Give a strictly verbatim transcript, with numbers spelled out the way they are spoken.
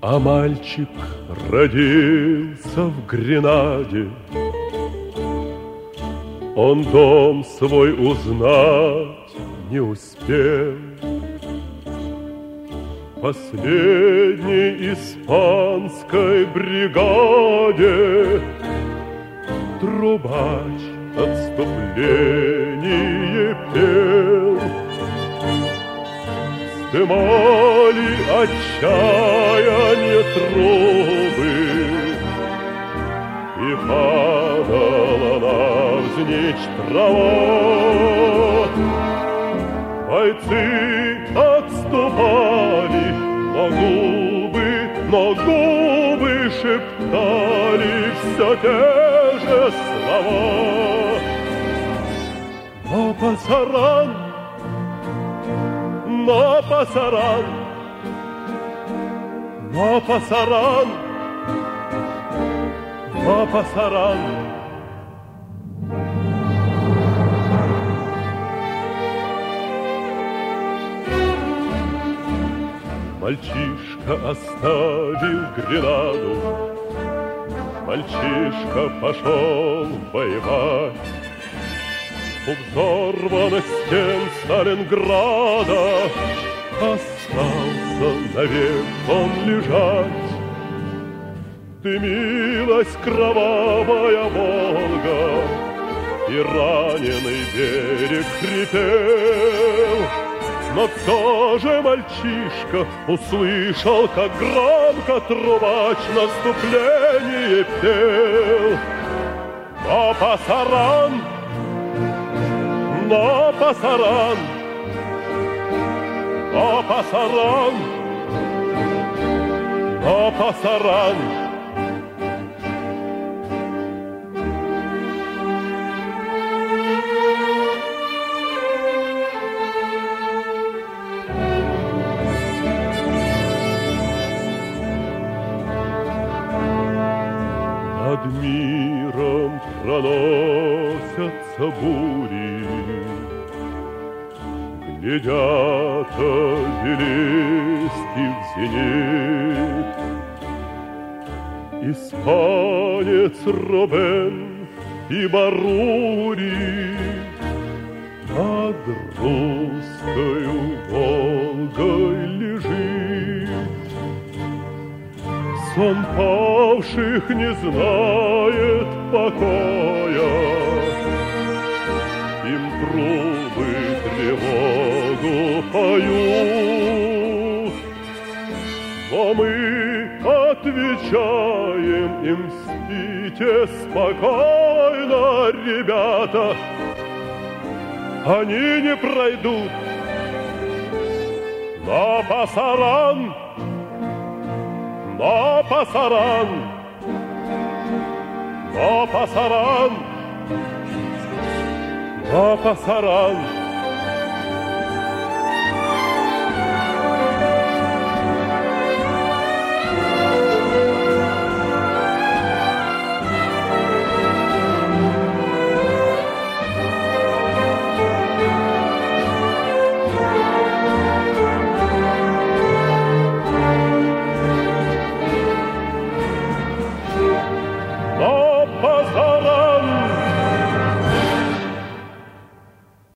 А мальчик родился в Гренаде. Он дом свой узнать не успел. Последней испанской бригаде трубач отступление пел. Вздымали отчаяние трубы, и падала навзничь трава. Бойцы отступали, но губы, но губы шептали все те же слова. Но пасаран, но пасаран, но пасаран, но пасаран. Мальчишка оставил Гренаду, мальчишка пошел воевать. У взорванных стен Сталинграда остался навек он лежать. Дымилась кровавая Волга, и раненый берег хрипел. Но все же мальчишка услышал, как громко трубач наступление пел. Но пасаран, но пасаран, но пасаран, но пасаран. Над миром проносятся бури, глядят обелиски в зенит. Испанец Робен и Барури над русскою Волгой лежит. Сон павших не знает покоя, им трубы тревогу поют. Но мы отвечаем им: спите спокойно, ребята, они не пройдут. Но пасаран, но пасаран, но пасаран, но пасаран.